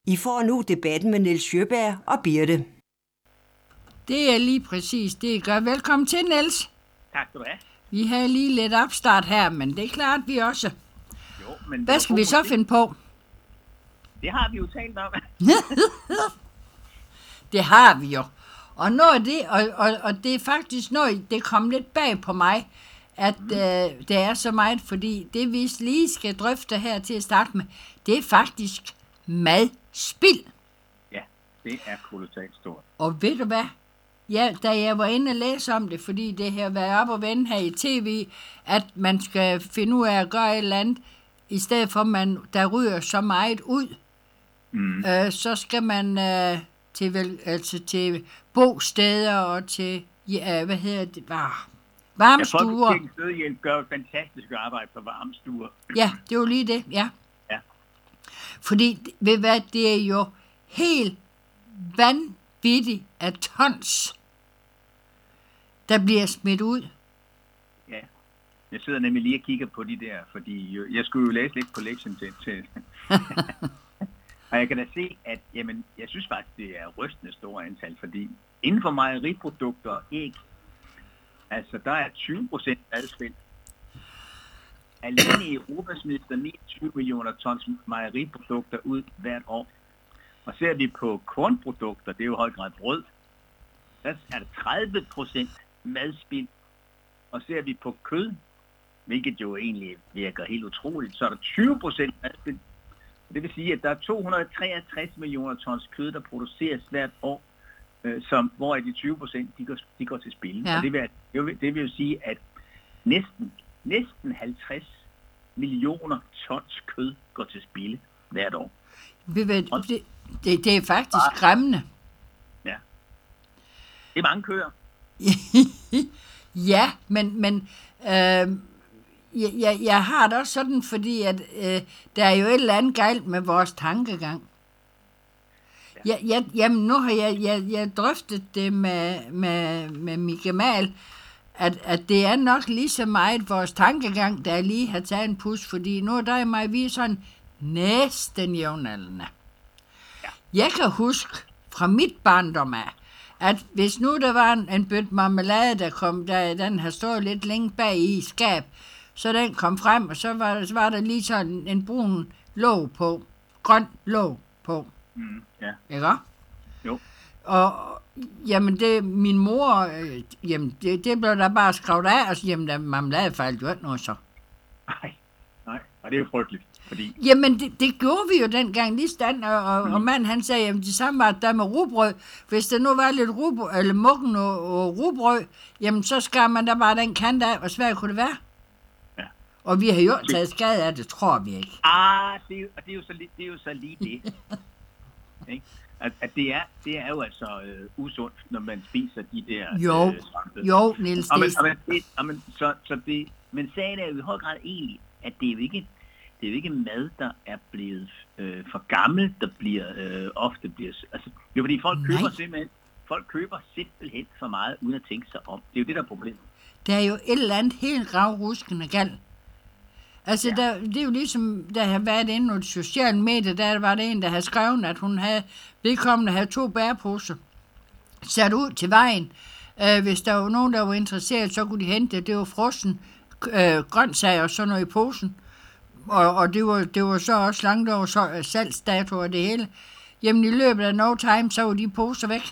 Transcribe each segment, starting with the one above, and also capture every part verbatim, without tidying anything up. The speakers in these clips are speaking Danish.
I får nu debatten med Niels Sjøberg og Birte. Det er lige præcis det, I gør. Velkommen til, Niels. Tak skal du have. Vi har lige lidt opstart her, men det er klart, vi også. Jo, men Hvad skal vi så finde på? Det har vi jo talt om. Det har vi jo. Og, noget af det, og, og, og det er faktisk noget, det kom lidt bag på mig, at mm. øh, det er så meget, fordi det vi lige skal drøfte her til at starte med, det er faktisk madspild. Ja, det er kolossalt stort. Og ved du hvad? Ja, da jeg var inde og læse om det, fordi det har været op og vende her i tv, at man skal finde ud af at gøre et eller andet, i stedet for at man, der ryger så meget ud, mm. øh, så skal man øh, til, vel, altså til bosteder og til, ja, hvad hedder det, var, varmestuer. Ja, Folkekirkens Nødhjælp gør et fantastisk arbejde på varmestuer. Ja, det var lige det, ja. Ja. Fordi, ved hvad, det er jo helt vanvittigt af tons, der bliver smidt ud. Ja, jeg sidder nemlig lige og kigger på de der, fordi jeg skulle jo læse lidt på lektionen til. til. Og jeg kan da se, at jamen, jeg synes faktisk, det er rystende store antal, fordi inden for mejeriprodukter og æg, altså der er tyve procent madspild. Alene i Europa smides der niogtyve millioner tons mejeriprodukter ud hvert år. Og ser vi på kornprodukter, det er jo i høj grad brød, der er der tredive procent madspild. Og ser vi på kød, hvilket jo egentlig virker helt utroligt, så er der tyve procent madspild. Det vil sige, at der er to hundrede og treogtres millioner tons kød, der produceres hvert år, øh, som, hvor de tyve procent de går, de går til spil. Ja. Og det vil, det, vil, det vil jo sige, at næsten, næsten halvtreds millioner tons kød går til spil hvert år. Det, det, det, det er faktisk skræmmende. Ja. Det er mange køer. Ja, men, men øh, jeg, jeg, jeg har det også sådan, fordi at, øh, der er jo et eller andet galt med vores tankegang. Ja. Jeg, jeg, jamen, nu har jeg, jeg, jeg drøftet det med, med, med min gemal, at, at det er nok lige så meget vores tankegang, der lige har taget en pus, fordi nu er der i mig, vi er sådan næsten jævnaldrende. Ja. Jeg kan huske fra mit barndom af, at hvis nu der var en, en bøtte marmelade, der kom, der, den har stået lidt længe bag i skab, så den kom frem, og så var, så var der lige sådan en, en brun låg på, grøn låg på. Mm, ja. Ikke? Jo. Og jamen det, min mor, øh, jamen det, det blev der bare skrevet af, og så jamen der marmelade fejlte jo ikke noget så. Nej, nej, og det er jo frygteligt. Fordi... Jamen, det, det gjorde vi jo dengang lige stand, og, og, mm. og manden han sagde, jamen det samme var der med rugbrød. Hvis der nu var lidt rugbrød, eller muggen og, og rugbrød, jamen så skar man der bare den kant af, hvor svært kunne det være? Ja. Og vi har jo taget skade af det, tror vi ikke. Ah, det er, det er, jo, så, det er jo så lige det. ikke? At, at det, er, det er jo altså øh, usundt, når man spiser de der jo, øh, svampe. Jo, Niels. Og men, og men, det, og men, så, så det, men sagen er jo i høj grad egentlig, at det er jo ikke... Det er jo ikke mad, der er blevet øh, for gammel, der bliver øh, ofte bliver... Altså, det er fordi folk køber, simpelthen, folk køber simpelthen for meget, uden at tænke sig om. Det er jo det, der er problemet. Der er jo et eller andet helt gravruskende galt. Altså, ja. der, det er jo ligesom, der har været inde på de sociale medier, der var der en, der havde skrevet, at hun havde, vedkommende havde to bæreposer sat ud til vejen. Øh, hvis der var nogen, der var interesseret, så kunne de hente det. Det var frossen, øh, grøntsager og sådan noget i posen. Og, og det, var, det var så også langt over så, salgsdato og det hele. Jamen i løbet af no time, så var de poser væk.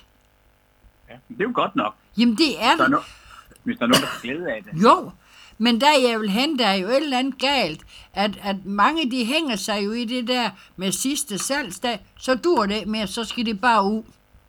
Ja, det er jo godt nok. Jamen det er det. No, hvis der er nogen, der får glæde af det. Jo, men der jeg vil hen, der er jo et eller andet galt, at, at mange de hænger sig jo i det der med sidste salgsdag, så dur det med, så skal det bare ud.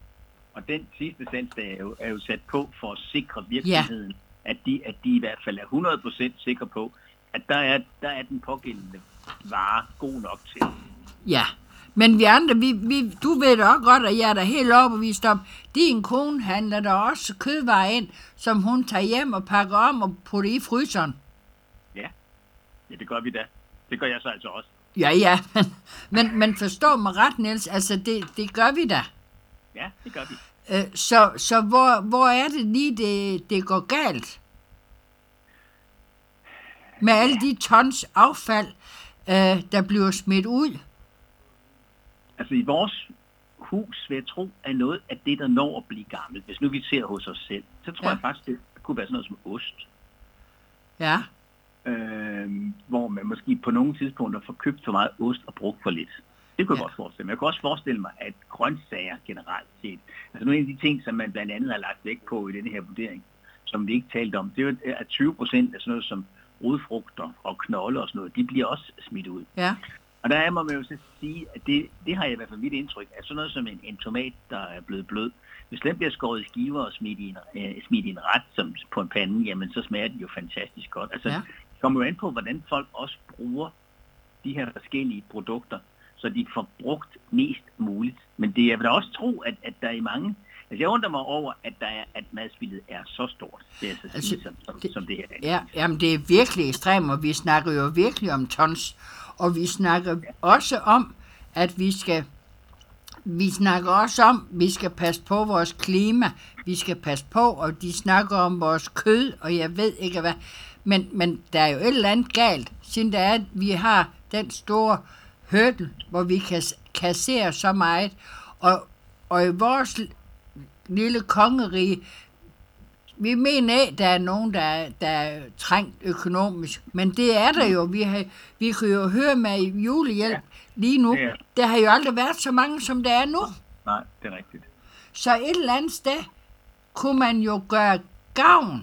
Og den sidste salgsdag er jo, er jo sat på for at sikre virksomheden, ja. at, de, at de i hvert fald er hundrede procent sikre på, at der er, der er den pågældende vare god nok til. Ja, men vi andre, vi, vi, du ved da også godt, at jeg er da helt overbevist om, din kone handler der også kødvarer ind, som hun tager hjem og pakker om og putter i fryseren. Ja, ja det gør vi da. Det gør jeg så altså også. Ja, ja, men, men, men forstå mig ret, Niels, altså det, det gør vi da. Ja, det gør vi. Øh, så så hvor, hvor er det lige, det, det går galt? Med alle de tons affald, øh, der bliver smidt ud. altså i vores hus, vil jeg tro, er noget af det, der når at blive gammelt. Hvis nu vi ser hos os selv, så tror Ja. jeg faktisk, det kunne være sådan noget som ost. Ja. Øh, hvor man måske på nogle tidspunkter får købt for meget ost og brugt for lidt. Det kunne jeg Ja. godt forestille mig. Jeg kunne også forestille mig, at grøntsager generelt set, altså nogle af de ting, som man blandt andet har lagt vægt på i denne her vurdering, som vi ikke talte om, det er jo, at tyve procent af sådan noget som rodfrugter og knolde og sådan noget, de bliver også smidt ud. Ja. Og der må man jo så sige, at det, det har jeg i hvert fald mit indtryk, at sådan noget som en, en tomat, der er blevet blød, hvis den bliver skåret i skiver og smidt i en, øh, smidt i en ret som på en pande, jamen så smager den jo fantastisk godt. Altså, Ja. det kommer jo an på, hvordan folk også bruger de her forskellige produkter, så de får brugt mest muligt. Men det jeg vil da også tro, at, at der er i mange... Altså jeg undrer mig over, at, der er, at madspildet er så stort, det er så Altså, sige, som, som, det- som det her er. Ja, jamen det er virkelig ekstremt, og vi snakker jo virkelig om tons. Og vi snakker også om, at vi skal... Vi snakker også om, at vi skal passe på vores klima, vi skal passe på, og de snakker om vores kød, og jeg ved ikke hvad. Men, men der er jo et eller andet galt, siden der er, at vi har den store hurdle, hvor vi kan kassere så meget. Og, og i vores l- lille kongerige, vi mener ikke, der er nogen, der er, der er trængt økonomisk, men det er der jo. Vi, har, vi kan jo høre med julehjælp Ja. lige nu. Ja. Der har jo aldrig været så mange, som der er nu. Nej, det er rigtigt. Så et eller andet sted kunne man jo gøre gavn.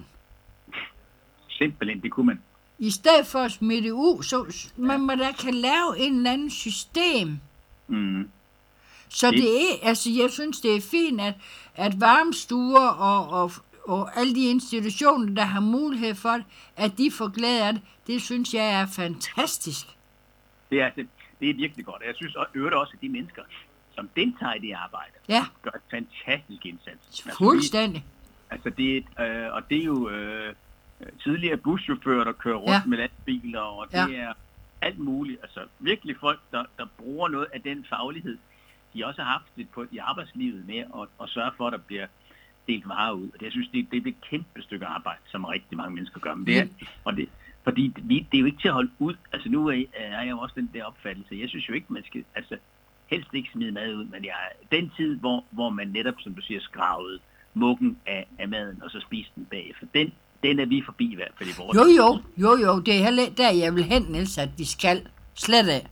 Simpelthen, det kunne man. I stedet for at smide det ud, så man må da kan lave en eller anden system. Mm. Så Det- det er, altså jeg synes, det er fint, at, at varmestuer og, og, og alle de institutioner, der har mulighed for det, at de får glæde af det, det synes jeg er fantastisk. Det er, det, det er virkelig godt. Og jeg synes og øvrigt også, at de mennesker, som deltager i det arbejde, Ja, gør et fantastisk indsats. Altså, fuldstændig. vi- Altså det, øh, og det er jo øh, tidligere buschauffører, der kører rundt Ja. med lastbiler, og det Ja. er alt muligt. Altså virkelig folk, der, der bruger noget af den faglighed, de også har haft det på, i arbejdslivet med at, at sørge for, at der bliver delt varer ud. Og det, jeg synes, det, det er et kæmpe stykke arbejde, som rigtig mange mennesker gør. Men det er, og det, fordi vi, det er jo ikke til at holde ud. Altså nu er, er jeg jo også den der opfattelse. Jeg synes jo ikke, man skal altså, helst ikke smide mad ud, men jeg, den tid, hvor, hvor man netop, som du siger, skravede muggen af, af maden, og så spiste den bagefter, den, den er vi forbi i hvert fald i vores. Jo, jo, jo, jo, det er heller ikke der, jeg vil hen, Niels, at vi skal. Slet af.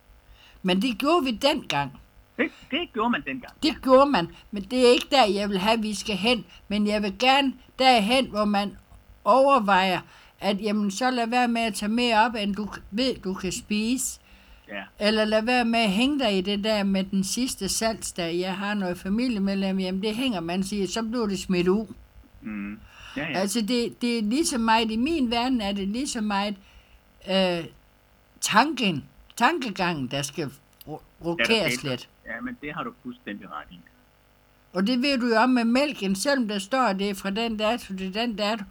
Men det gjorde vi dengang. Det, det gjorde man dengang. Det gjorde man, men det er ikke der, jeg vil have, at vi skal hen. Men jeg vil gerne derhen, hvor man overvejer, at jamen, så lad være med at tage mere op, end du ved, du kan spise. Ja. Eller lad være med at hænge dig i det der med den sidste salgsdag. Jeg har noget familiemedlem, jamen det hænger man siger, så bliver det smidt ud. Mm. Ja, ja. Altså det, det er lige så meget, i min verden er det lige så meget øh, tanken, tankegangen, der skal ro- rokeres talt om. lidt. Ja, men det har du fuldstændig ret i. Og det ved du jo om med mælken, selvom der står, at det er fra den dato til den dato,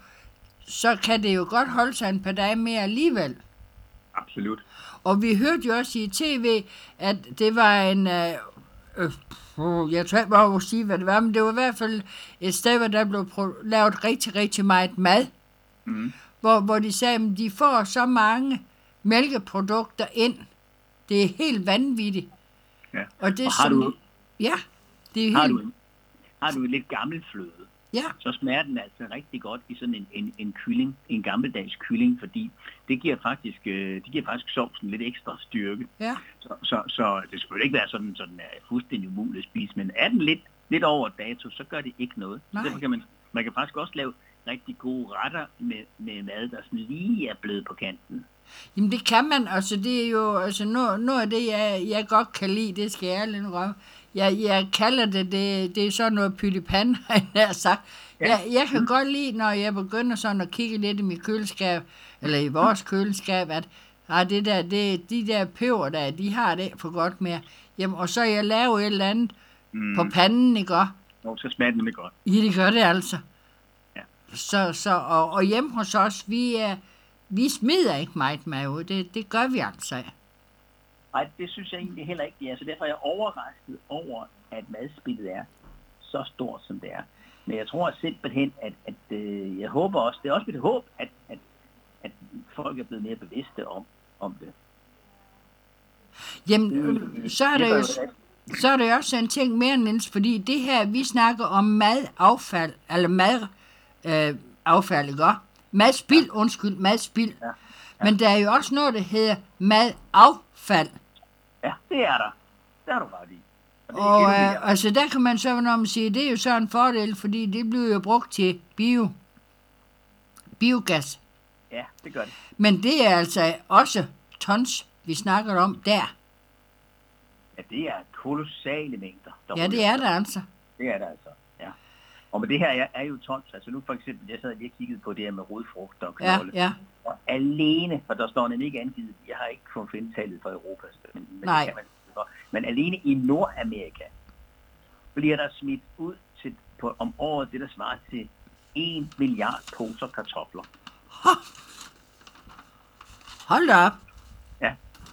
så kan det jo godt holde sig en par dage mere alligevel. Absolut. Og vi hørte jo også i tv, at det var en... Øh, øh, øh, jeg tror ikke, hvor jeg sige, hvad det var, men det var i hvert fald et sted, hvor der blev pro- lavet rigtig, rigtig meget mad. Mm. Hvor, hvor de sagde, at de får så mange mælkeprodukter ind. Det er helt vanvittigt. Ja. Og det er Og har sådan- du- Ja, det er Har helt... du, har du lidt gammel fløde, Ja, så smager den altså rigtig godt i sådan en, en, en kylling, en gammeldags kylling, fordi det giver faktisk, øh, det giver faktisk sovsen lidt ekstra styrke. ja. Så, så, så det skulle ikke være sådan, sådan er fuldstændig umuligt at spise, men er den lidt, lidt over dato, så gør det ikke noget. Så Nej. derfor kan man, man kan faktisk også lave rigtig gode retter med, med mad, der sådan lige er blevet på kanten. Jamen det kan man, altså det er jo, altså noget, noget af det, jeg, jeg godt kan lide, det skal jeg ærligt rømme. Jeg, jeg kalder det, det, det er sådan noget pytipan, har jeg sagt. Ja. Jeg, jeg kan godt lide, når jeg begynder sådan at kigge lidt i mit køleskab, eller i vores køleskab, at ah, det der, det, de der peber der, de har det ikke for godt mere. Jamen, og så jeg laver et eller andet Mm. på panden, ikke også? Og så smager den nemlig godt. Ja, det gør det altså. Ja. Så, så, og, og hjemme hos os, vi, er, vi smider ikke meget mad ud. Det, det gør vi altså. Nej, det synes jeg egentlig heller ikke, det er. Så derfor er jeg overrasket over, at madspildet er så stort, som det er. Men jeg tror simpelthen, at, at øh, jeg håber også, det er også mit håb, at, at, at folk er blevet mere bevidste om, om det. Jamen, øh, så er Det der var jo... jo så er der også en ting mere, Niels, fordi det her, vi snakker om madaffald, eller madaffald, øh, affald, ikke også? Madspild, ja. undskyld, madspild. Ja. Ja. Men der er jo også noget, der hedder madaffald. Ja, det er der. Der er du ret i. Og, og øh, altså der kan man så, når man siger, det er jo så en fordel, fordi det bliver jo brugt til bio, biogas. Ja, det gør det. Men det er altså også tons, vi snakker om der. Ja, det er kolossale mængder. Ja, det er der altså. Det er der altså, ja. Og med det her er, er jo tons. Altså nu for eksempel, jeg sad lige og kiggede på det her med rodfrugt og knolle. Ja, ja. Og alene, for der står nemlig ikke angivet, jeg har ikke kunnet finde tallet for Europa, men, men Nej. det kan man. Men alene i Nordamerika bliver der smidt ud til, på, om året det, der svarer til en milliard poser kartofler. Ha. Hold da op. Ja.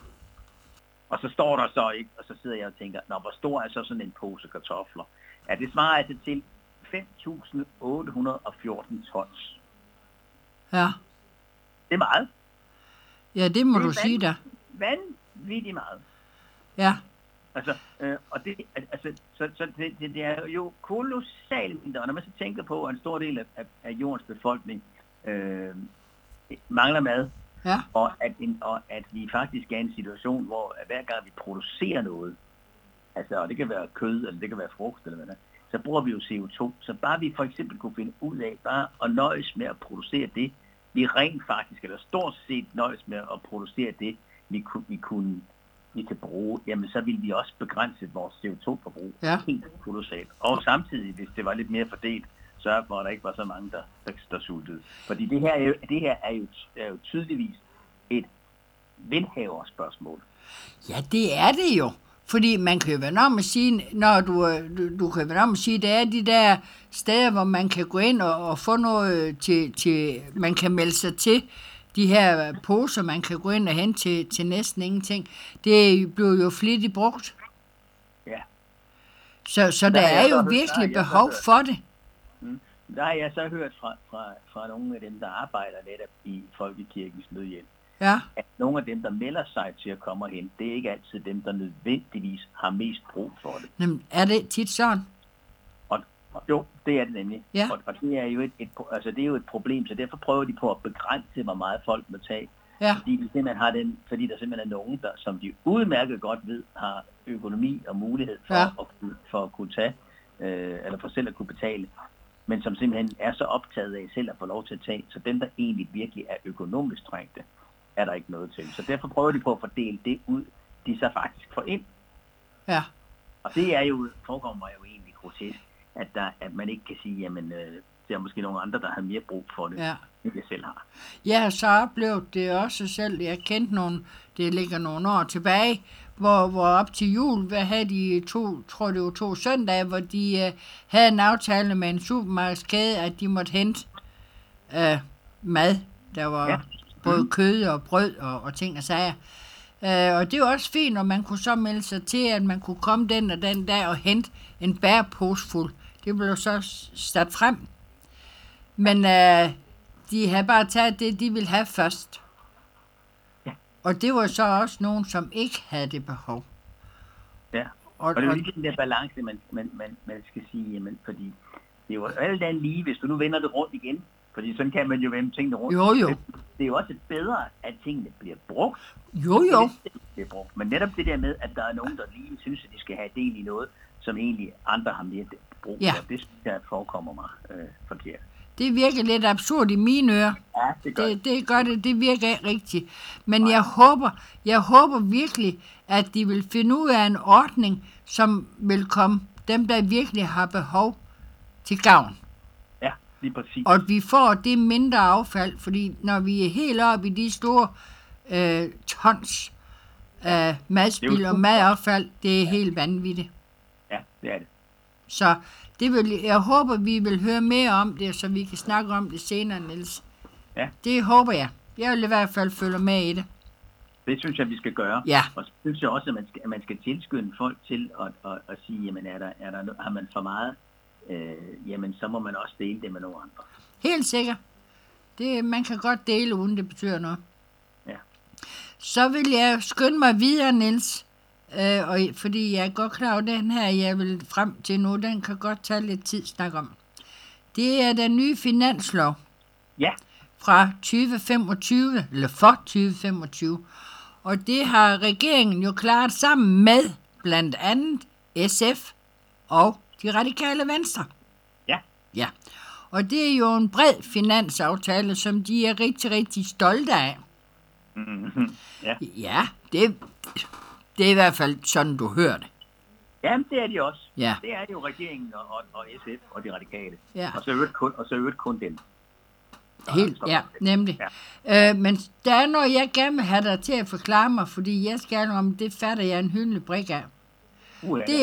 Og så står der så ikke, og så sidder jeg og tænker, nå, hvor stor er så sådan en pose kartofler? Ja, det svarer altså til fem tusind otte hundrede og fjorten tons. Ja. Det er meget. Ja, det må det du sige da. Vanvittigt meget. Ja. Altså, øh, og det, altså, så, så det, det, det er jo kolossalt mindre, og når man så tænker på, at en stor del af, af, af jordens befolkning øh, mangler mad, ja. og, at en, og at vi faktisk er i en situation, hvor hver gang vi producerer noget, altså, og det kan være kød, eller det kan være frugt, eller hvad der, så bruger vi jo C O to. Så bare vi for eksempel kunne finde ud af bare at nøjes med at producere det, vi rent faktisk, eller stort set nøjes med at producere det, vi kunne, vi kunne vi kan bruge, jamen så vil vi også begrænse vores C O to forbrug ja. helt kolossalt. Og samtidig, hvis det var lidt mere fordelt, sørge for, at der ikke var så mange, der, der, der sultede. Fordi det her er jo, det her er jo, er jo tydeligvis et velhaverspørgsmål. Ja, det er det jo. Fordi man kan jo være om at sige, når du, du, du kan være om at sige, det er de der steder, hvor man kan gå ind og, og få noget til, til, man kan melde sig til, de her poser, man kan gå ind og hente til, til næsten ingenting, det bliver jo flittigt brugt. Ja. Så, så der, der er jo hørt, virkelig der behov for det. Mm. Der har jeg så hørt fra, fra, fra nogle af dem, der arbejder netop i Folkekirkens Nødhjælp, ja. at nogle af dem, der melder sig til at komme og hente, det er ikke altid dem, der nødvendigvis har mest brug for det. Jamen, er det tit sådan? Og, og, jo, det er det nemlig. Ja. Og, og det er jo et, et, altså, det er jo et problem, så derfor prøver de på at begrænse, hvor meget folk må tage. Ja. Fordi, de simpelthen har den, fordi der simpelthen er nogen, der, som de udmærket godt ved, har økonomi og mulighed for, ja. at, for at kunne tage, øh, eller for selv at kunne betale, men som simpelthen er så optaget af selv at få lov til at tage, så dem, der egentlig virkelig er økonomisk trængte, er der ikke noget til. Så derfor prøver de på at fordele det ud, de så faktisk får ind. Ja. Og det er jo, forekommer jo egentlig grotesk, at, der, at man ikke kan sige, jamen, øh, det er måske nogle andre, der har mere brug for det, ja. end jeg selv har. Jeg har så oplevet det også selv. Jeg kendte nogle, det ligger nogle år tilbage, hvor, hvor op til jul, hvad havde de to, tror det var to søndage, hvor de uh, havde en aftale med en supermarkedskæde, at de måtte hente uh, mad. Der var ja. både mm. kød og brød og, og ting og sager. Uh, og det var også fint, og man kunne så melde sig til, at man kunne komme den og den dag og hente en bærepose fuld. Det blev så sat frem. Men uh, de havde bare taget det, de ville have først. Ja. Og det var så også nogen, som ikke havde det behov. Ja, og, og det er jo lige den der balance, man, man, man, man skal sige, jamen, fordi det er jo alt andet lige, hvis du nu vender det rundt igen, fordi sådan kan man jo vende tingene rundt. Jo, jo. Det, det er jo også bedre, at tingene bliver brugt. Jo, jo. Bliver brugt. Men netop det der med, at der er nogen, der lige synes, at de skal have del i noget, som egentlig andre har mere brug for, ja. Det synes jeg forekommer mig øh, forkert. Det virker lidt absurd i mine ører. Ja, det gør det. Det gør det, det virker ikke rigtigt. Men jeg håber, jeg håber virkelig, at de vil finde ud af en ordning, som vil komme dem, der virkelig har behov til gavn. Ja, lige præcis. Og at vi får det mindre affald, fordi når vi er helt oppe i de store øh, tons af øh, madspil og madaffald, det er ja. helt vanvittigt. Ja, det er det. Så det vil, jeg håber, vi vil høre mere om det, så vi kan snakke om det senere, Niels. Ja. Det håber jeg. Jeg vil i hvert fald følge med i det. Det synes jeg, vi skal gøre. Ja. Og så synes jeg også, at man skal, at man skal tilskynde folk til at, at, at sige, jamen er der, er der, har man for meget, øh, jamen så må man også dele det med nogle andre. Helt sikkert. Det, man kan godt dele, uden det betyder noget. Ja. Så vil jeg skynde mig videre, Niels. Øh, og fordi jeg er godt klar over, den her, jeg vil frem til nu, den kan godt tage lidt tid at snakke om. Det er den nye finanslov Ja, fra tyve femogtyve, eller for tyve femogtyve. Og det har regeringen jo klaret sammen med blandt andet S F og de radikale venstre. ja, Ja, og det er jo en bred finansaftale, som de er rigtig, rigtig stolte af. mm-hmm. ja. Ja, det, det er i hvert fald sådan, du hører det. Jamen, det er de også. Ja. Det er jo regeringen og, og, og S F og de radikale. Ja. Og så øvrigt kun, og så øvrigt kun dem. Helt, ja, nemlig. Ja. Øh, men der er noget, jeg gerne vil have dig til at forklare mig, fordi jeg skal om, det fatter jeg en hyldelig brik af. Uh, Det,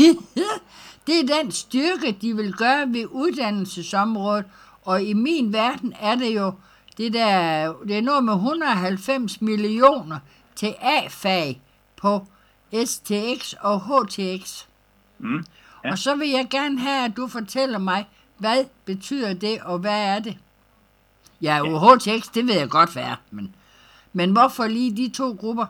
det er den styrke, de vil gøre ved uddannelsesområdet, og i min verden er det jo det der, det er noget med et hundrede og halvfems millioner til A-fag på S T X og H T X. Mm, ja. Og så vil jeg gerne have, at du fortæller mig, hvad betyder det, og hvad er det? Ja, Ja. H T X, det ved jeg godt, hvad er, men, men hvorfor lige de to grupper?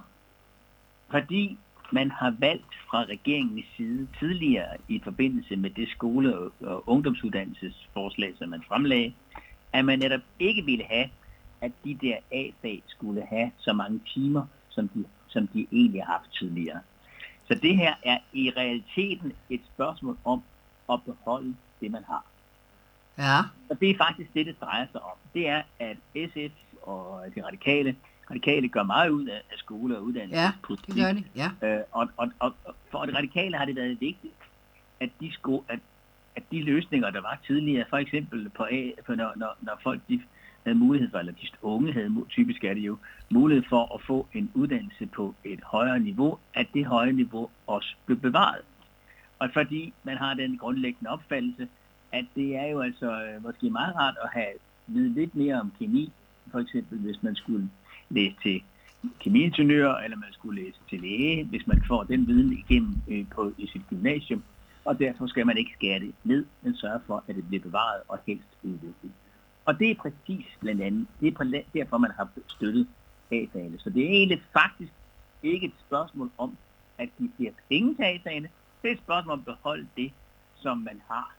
Fordi man har valgt fra regeringens side tidligere i forbindelse med det skole- og ungdomsuddannelsesforslag, som man fremlagde, at man netop ikke ville have, at de der A-fag skulle have så mange timer, som de, som de egentlig har haft tidligere. Så det her er i realiteten et spørgsmål om at beholde det, man har. Ja, Og det er faktisk det, det drejer sig om. Det er, at S F og de radikale, radikale gør meget ud af, af skole- og ja, uddannelsespolitik. det gør de, ja. Øh, og, og, og for de radikale har det været vigtigt, at de, sko, at, at de løsninger, der var tidligere, for eksempel på A, for når, når, når folk de havde mulighed for, eller de unge havde, typisk er det jo, mulighed for at få en uddannelse på et højere niveau, at det høje niveau også blev bevaret. Og fordi man har den grundlæggende opfattelse, at det er jo altså øh, måske meget rart at have vide lidt mere om kemi, for eksempel hvis man skulle læse til kemiingeniør, eller man skulle læse til læge, hvis man får den viden igennem øh, på, i sit gymnasium, og derfor skal man ikke skære det ned, men sørge for, at det bliver bevaret og helst udviklet. Og det er præcis blandt andet, det er derfor, man har støttet A-fagene. Så det er egentlig faktisk ikke et spørgsmål om, at de bliver penge til A-fagene, det er et spørgsmål om at beholde det, som man har.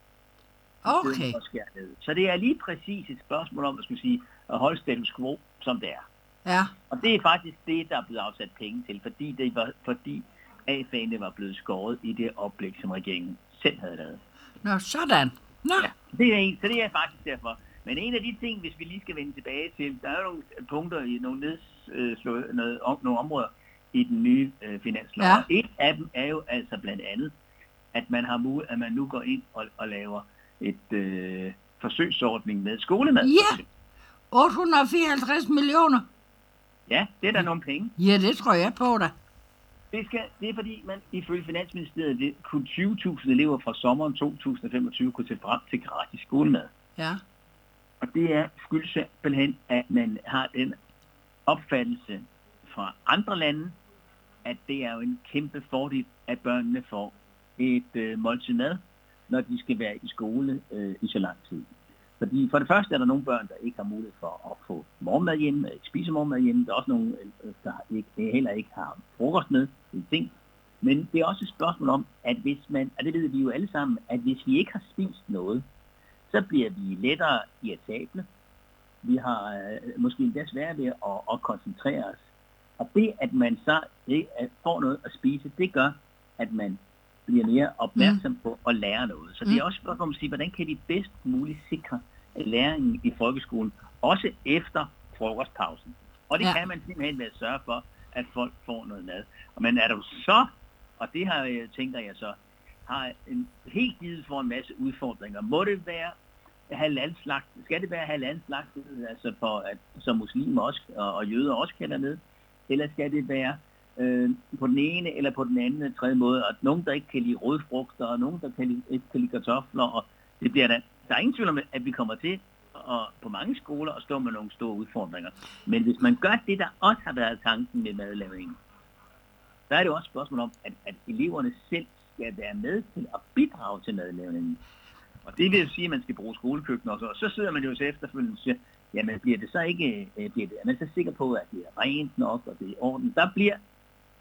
Okay. Så det er lige præcis et spørgsmål om, at, skulle sige, at holde status quo, som det er. Ja, Og det er faktisk det, der er blevet afsat penge til, fordi, det var, fordi A-fagene var blevet skåret i det oplæg, som regeringen selv havde lavet. nå, sådan. Nå, Ja, det er en, så det er faktisk derfor. Men en af de ting, hvis vi lige skal vende tilbage til, der er jo nogle punkter i nogle, nedslå, noget, om, nogle områder i den nye øh, finanslov. Ja. Et af dem er jo altså blandt andet, at man har mulighed, at man nu går ind og, og laver et øh, forsøgsordning med skolemad. Ja. otte hundrede og fireoghalvtreds millioner. Ja, det er der nogle penge. Ja, det tror jeg på dig. Det, skal, det er fordi, man ifølge Finansministeriet det, kunne tyve tusind elever fra sommeren to tusind femogtyve kunne se frem til gratis skolemad. Ja, Og det er skyldes simpelthen, at man har den opfattelse fra andre lande, at det er jo en kæmpe fordel, at børnene får et øh, måltid mad, når de skal være i skole øh, i så lang tid. Fordi for det første er der nogle børn, der ikke har mulighed for at få morgenmad hjemme, ikke spise morgenmad hjemme. Der er også nogle, der ikke, heller ikke har frokost med, det er ting. Men det er også et spørgsmål om, at hvis man, og det ved vi jo alle sammen, at hvis vi ikke har spist noget, så bliver vi lettere irritable. Vi har øh, måske endda svært ved at, at koncentrere os. Og det, at man så ikke får noget at spise, det gør, at man bliver mere opmærksom mm. på at lære noget. Så det er også et spørgsmål om at sige, hvordan kan vi bedst muligt sikre læringen i folkeskolen, også efter frokostpausen. Og det ja. kan man simpelthen ved at sørge for, at folk får noget mad. Men er du så, og det har jeg, tænker jeg så, har en helt givet for en masse udfordringer. Må det være halalslagt? Skal det være halalslagt, altså for at som muslimer også, og, og jøder også kalder med? Eller skal det være øh, på den ene eller på den anden tredje måde, at nogen, der ikke kan lide rødfrugter, og nogen, der kan lide, ikke kan lide kartofler, og det bliver der. Der er ingen tvivl om, at vi kommer til at, på mange skoler at stå med nogle store udfordringer. Men hvis man gør det, der også har været tanken med madlavningen, så er det også et spørgsmål om, at, at eleverne selv skal være med til at bidrage til madlavningen. Og det vil jo sige, at man skal bruge skolekøkkener og så. Og så sidder man jo så efterfølgende og siger, jamen bliver det så ikke, bliver det, er man så sikker på, at det er rent nok, og det er i orden? Der bliver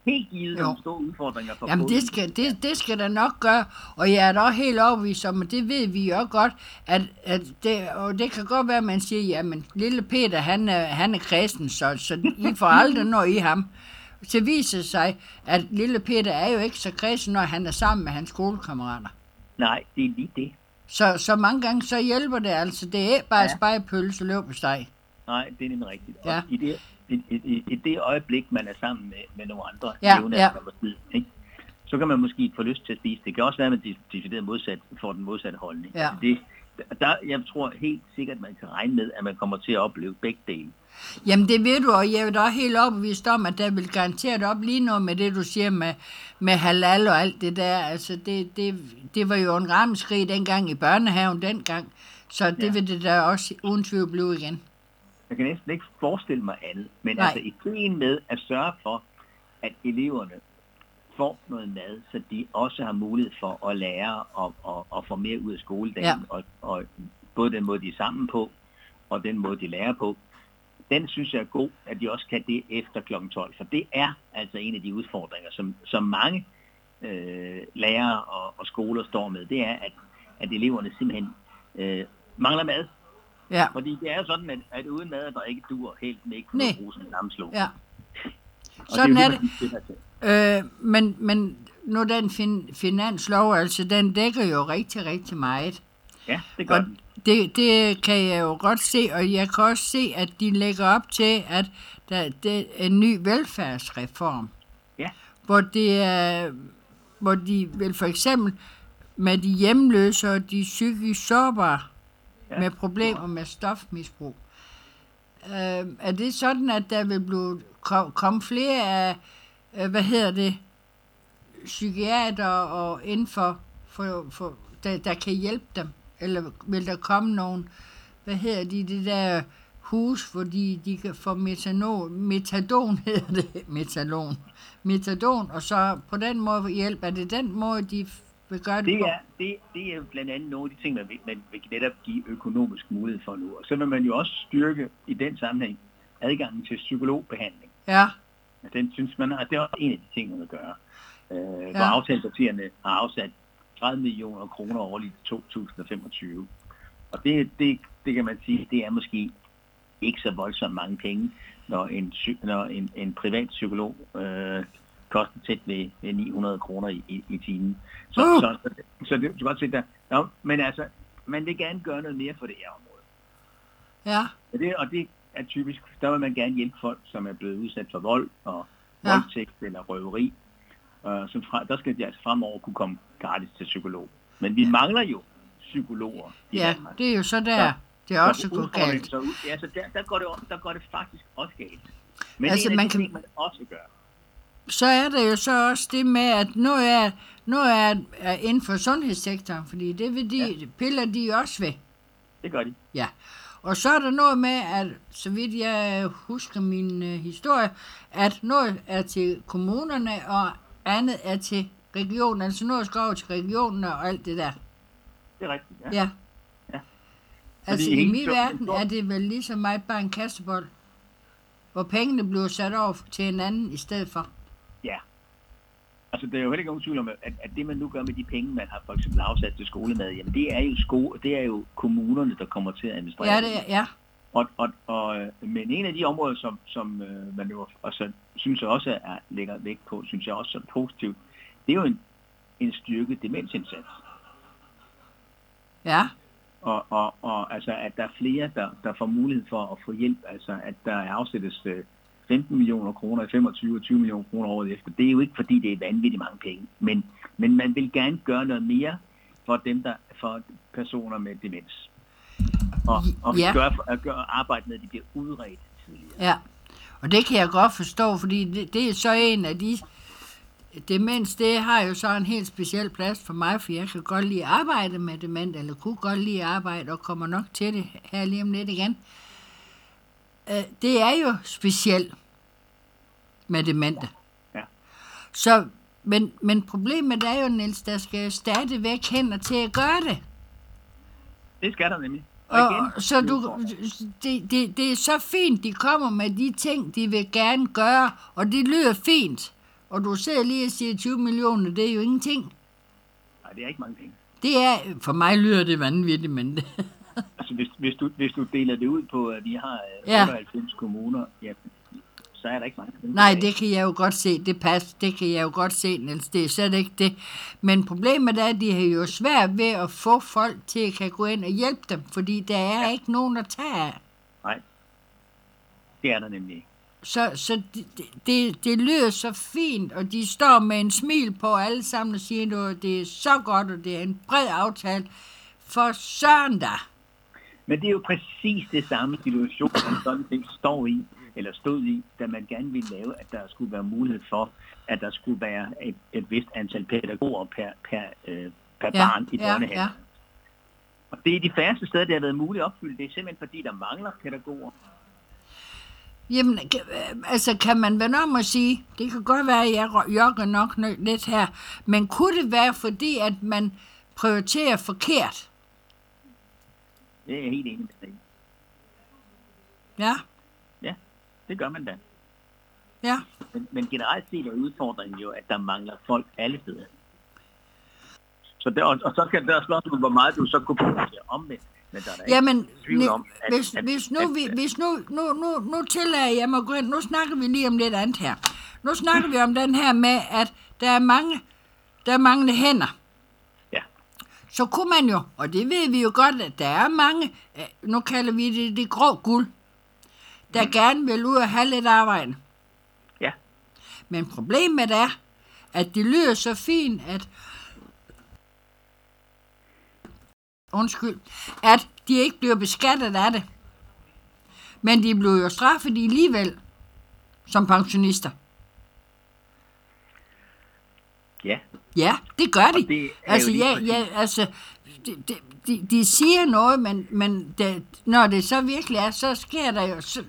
helt givet Jo. nogle store udfordringer for Jamen, det skal, det, det skal der nok gøre, og jeg er da også helt overbevist om, og det ved vi jo også godt, at, at det, og det kan godt være, at man siger, jamen, lille Peter, han er, han er kristen, så, så I får aldrig noget i ham. Så viser det sig, at lille Peter er jo ikke så kristen, når han er sammen med hans skolekammerater. Nej, det er lige det. Så, så mange gange, så hjælper det altså. Det er ikke bare Ja. spejepølse og løbesteg. Nej, det er nemlig rigtigt. Ja. Og i det, i, i, i det øjeblik, man er sammen med, med nogle andre Ja, jævnaldrende måske, ikke? Så kan man måske få lyst til at spise. Det kan også være, at man decideret modsat, får den modsatte holdning. Ja. Det, der, jeg tror helt sikkert, at man kan regne med, at man kommer til at opleve begge dele. Jamen det ved du, og jeg er da helt overbevist om, at der vil garanteret op lige noget med det, du siger med, med halal og alt det der. Altså det, det, det var jo en rammeskrig dengang i børnehaven dengang, så det Ja. vil det da også uden tvivl blive igen. Jeg kan næsten ikke forestille mig andet. Men Nej. altså ideen med at sørge for, at eleverne får noget mad, så de også har mulighed for at lære og, og, og få mere ud af skoledagen. Ja. Og, og både den måde, de er sammen på, og den måde, de lærer på. Den synes jeg er god, at de også kan det efter klokken tolv. For det er altså en af de udfordringer, som, som mange øh, lærere og, og skoler står med. Det er, at, at eleverne simpelthen øh, mangler mad. Ja, Fordi det er jo sådan, at, at uden mad, der ikke duer helt ikke kunne Nej. bruge som lamslå. ja. Og Sådan er jo det. man stiller til. Øh, men, men nu den fin, finanslov, altså den dækker jo rigtig, rigtig meget. Ja, det gør Og den. det, det kan jeg jo godt se, og jeg kan også se, at de lægger op til, at der, det er en ny velfærdsreform, Ja, hvor, det er, hvor de vil for eksempel med de hjemløse og de psykisk sårbare Ja. med problemer med stofmisbrug. Øh, er det sådan, at der vil blive kom, komme flere af, øh, hvad hedder det, psykiater og inden for, for, for der, der kan hjælpe dem? Eller vil der komme nogen, hvad hedder de, det der hus, hvor de, de kan få metanol, metadon, hedder det, metadon, metadon, og så på den måde hjælp, er det den måde, de vil gøre det, det på? er, det, det er jo blandt andet nogle af de ting, man vil, man vil netop give økonomisk mulighed for nu. Og så vil man jo også styrke i den sammenhæng adgangen til psykologbehandling. Ja, Den synes man, at det er også en af de ting, man vil gøre. Øh, ja. Hvor Ja. aftalepartierne har afsat tredive millioner kroner årligt i to tusind og femogtyve. Og det, det, det kan man sige, det er måske ikke så voldsomt mange penge, når en, psy- når en, en privat psykolog øh, koster tæt ved, ved ni hundrede kroner i, i, i timen. Så, Uh. så, så, så det, du kan godt se der. Nå, men altså, man vil gerne gøre noget mere for det her område. ja, Og det, og det er typisk, der vil man gerne hjælpe folk, som er blevet udsat for vold og Ja. voldtægt eller røveri. Uh, som fra, der skal de altså fremover kunne komme gratis til psykolog. Men vi mangler jo psykologer i ja, Danmark. det er jo så der, Ja. det er også Så gået udfordringen galt. så ud- Ja, så der, der, går det, der går det faktisk også galt. Men Altså, altså, en af man de kan- ting, man også gør. Så er der jo så også det med, at noget er, noget er, er inden for sundhedssektoren, fordi det vil de, ja. piller de også ved. Det gør de. Ja. Og så er der noget med, at så vidt jeg husker min øh, historie, at noget er til kommunerne, og andet er til regionen. Altså noget skal over til regionen og alt det der. Det er rigtigt, ja. Ja. Ja. Altså Fordi i helt min så- verden er det vel lige så meget bare en kastebold, hvor pengene bliver sat over til en anden i stedet for. Ja. Altså, der er jo heller ikke nogen tvivl om, at, at det, man nu gør med de penge, man har for eksempel afsat til skolemad, jamen det er jo, sko- det er jo kommunerne, der kommer til at administrere Ja, det er, ja. Og, og, og, øh, men en af de områder, som, som øh, man jo også, synes jeg også er, lægger vægt på, synes jeg også er positivt, det er jo en, en styrket demensindsats. Ja, Og, og, og altså, at der er flere, der, der får mulighed for at få hjælp, altså at der er afsættes øh, femten millioner kroner i femogtyve og tyve millioner kroner året efter. Det er jo ikke, fordi det er vanvittigt mange penge, men, men man vil gerne gøre noget mere for dem, der for personer med demens. Og, og Ja. gøre, at gøre arbejde med, at de bliver udredt tidligere. ja. Og det kan jeg godt forstå, fordi det, det er så en af de... Demens, det har jo så en helt speciel plads for mig, for jeg kan godt lide at arbejde med dement, eller kunne godt lide at arbejde, og kommer nok til det her lige om lidt igen. Øh, Det er jo specielt med demente. Ja. Så, men, men problemet er jo, Niels, der skal stadigvæk hænder til at gøre det. Det skal der nemlig. Og, igen, så du, det, det, det er så fint, de kommer med de ting, de vil gerne gøre, og det lyder fint. Og du sidder lige og siger tyve millioner, det er jo ingenting. Nej, det er ikke mange penge. Det er, for mig lyder det vanvittigt, men det... Altså, hvis, hvis, du, hvis du deler det ud på, at vi har øh, Ja. otteoghalvfems kommuner, ja, så er der ikke mange penge. Nej, tilbage. det kan jeg jo godt se. Det passer. Det kan jeg jo godt se, Niels. Det er slet ikke det. Men problemet er, at de har jo svært ved at få folk til at kan gå ind og hjælpe dem, fordi der er ja. ikke nogen at tage af. Nej, det er der nemlig ikke. Så, så det, det, det lyder så fint, og de står med en smil på alle sammen og siger, at det er så godt, og det er en bred aftale. For søren da. Men det er jo præcis det samme situation, som sådan ting står i, eller stod i, da man gerne ville lave, at der skulle være mulighed for, at der skulle være et, et vist antal pædagoger per, per, øh, per Ja, barn i ja, børnehaven. ja. Og det er de færreste steder, det har været muligt at opfylde. Det er simpelthen fordi, der mangler pædagoger. Jamen, kan- øh, altså kan man vende om og sige, det kan godt være, at jeg rø- jokker nok nø- lidt her, men kunne det være fordi, at man prioriterer forkert? Det er jeg helt enig med dig i. Ja, Ja, det gør man da. ja. Men, men generelt set er udfordringen jo, at der mangler folk alle steder. Så der, og, og så kan der spørgsmål, hvor meget du så kunne bruge til omvendt. Men der er da Jamen, ikke tvivl om, at, hvis, at, hvis nu, at, vi, hvis nu, nu, nu, nu tillader jeg mig at gå ind, nu snakker vi lige om lidt andet her. Nu snakker vi om den her med, at der er mange, der er manglende hænder. ja, Så kunne man jo, og det ved vi jo godt, at der er mange, øh, nu kalder vi det det grå guld, der mm. gerne vil ud og have lidt arbejde. ja, Men problemet er, at det lyder så fint, at undskyld, at de ikke bliver beskattet af det. Men de bliver jo straffet alligevel som pensionister. ja. Ja, det gør de. Og det er altså, jo lige ja, præcis. ja, altså, de, de, de, de siger noget, men, men det, når det så virkelig er, så sker der jo... Så,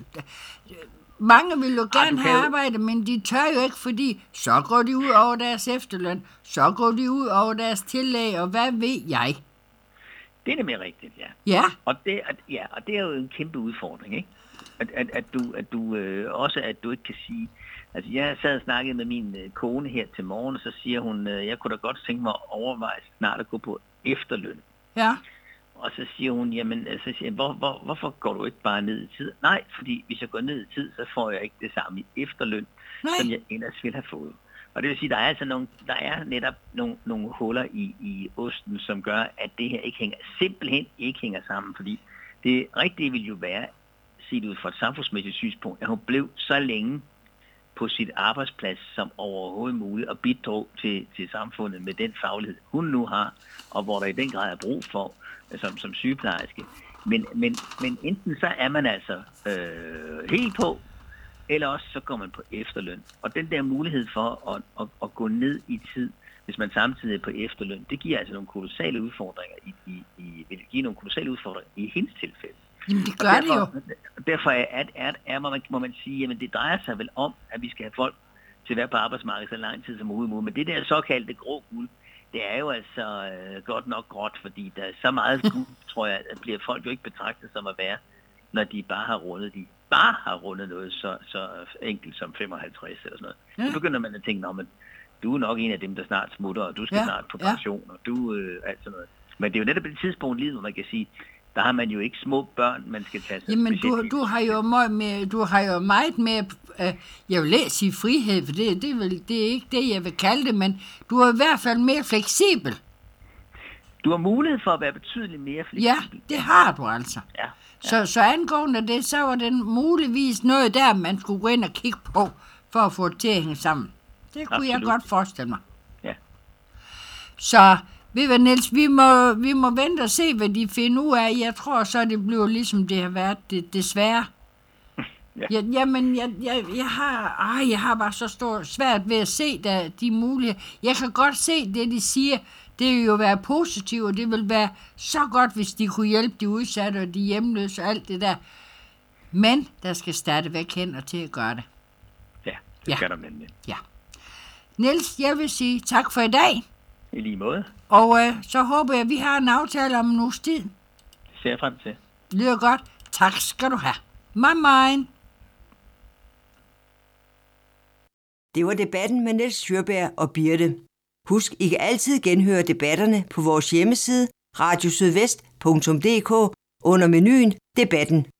mange vil jo Ej, gerne du kan have jo- arbejde, men de tør jo ikke, fordi så går de ud over deres efterløn, så går de ud over deres tillæg, og hvad ved jeg? Det er nemlig rigtigt, ja. Ja, Og det, at, ja, og det er jo en kæmpe udfordring, ikke? At, at, at du, at du øh, også at du ikke kan sige... Altså, jeg sad og snakkede med min øh, kone her til morgen, og så siger hun, øh, jeg kunne da godt tænke mig at overveje snart at gå på efterløn. ja, Og så siger hun, jamen, øh, så siger jeg, hvor, hvor, hvorfor går du ikke bare ned i tid? Nej, fordi hvis jeg går ned i tid, så får jeg ikke det samme i efterløn, nej, som jeg ellers ville have fået. Og det vil sige, der er altså nogle, der er netop nogle, nogle huller i, i osten, som gør, at det her ikke hænger, simpelthen ikke hænger sammen, fordi det rigtige vil jo være, set ud fra et samfundsmæssigt synspunkt, at hun blev så længe på sit arbejdsplads som overhovedet muligt og bidrog til, til samfundet med den faglighed, hun nu har, og hvor der i den grad er brug for som, som sygeplejerske. Men, men, men enten så er man altså øh, helt på, eller også så går man på efterløn. Og den der mulighed for at, at, at gå ned i tid, hvis man samtidig er på efterløn, det giver altså nogle kolossale udfordringer i, i, i vil give nogle kolossale udfordringer i hendes tilfælde. jamen det Og gør det jo. derfor, derfor er, er, er, er må, man, må man sige, jamen det drejer sig vel om, at vi skal have folk til at være på arbejdsmarkedet så lang tid som overhovedet. Men det der såkaldte grå guld, det er jo altså øh, godt nok gråt, fordi der er så meget guld, tror jeg, at bliver folk jo ikke betragtet som at være, når de bare har rundet, de bare har rundet noget så, så enkelt som femoghalvtreds eller sådan noget. Ja. Så begynder man at tænke, nå, men du er nok en af dem, der snart smutter, og du skal Ja, ja. snart på ja. pension, og du øh, alt sådan noget. Men det er jo netop et tidspunkt i livet, hvor man kan sige, der har man jo ikke små børn, man skal tage sig Jamen, du, specielt du, har jo meget mere, du har jo meget mere, øh, jeg vil ikke sige frihed, for det, det, er vel, det er ikke det, jeg vil kalde det, men du er i hvert fald mere fleksibel. Du har mulighed for at være betydeligt mere Ja, fleksibel. det har du altså. Ja. Så, så angående det, så var den muligvis noget der, man skulle gå ind og kigge på, for at få det til at hænge sammen. Det kunne jeg Absolut. godt forestille mig. Ja. Så, ved du hvad, Niels, vi må, vi må vente og se, hvad de finder ud af. Jeg tror så, det bliver ligesom det har været, det, desværre. Ja. Ja, jamen, jeg, jeg, jeg, har, ej, jeg har bare så stor, svært ved at se der, de mulige. Jeg kan godt se det, de siger. Det vil jo være positivt, og det vil være så godt, hvis de kunne hjælpe de udsatte og de hjemløse og alt det der. Men der skal stadigvæk hænder til at gøre det. Ja, det Ja. ja. skal der nemlig. Ja. Niels, jeg vil sige tak for i dag. I lige måde. Og øh, så håber jeg, at vi har en aftale om en uges tid. Det ser jeg frem til. Det lyder godt. Tak skal du have. Moin, moin. Det var debatten med Nils Sjøberg og Birte. Husk, I kan altid genhøre debatterne på vores hjemmeside radiosydvest punktum d k under menuen Debatten.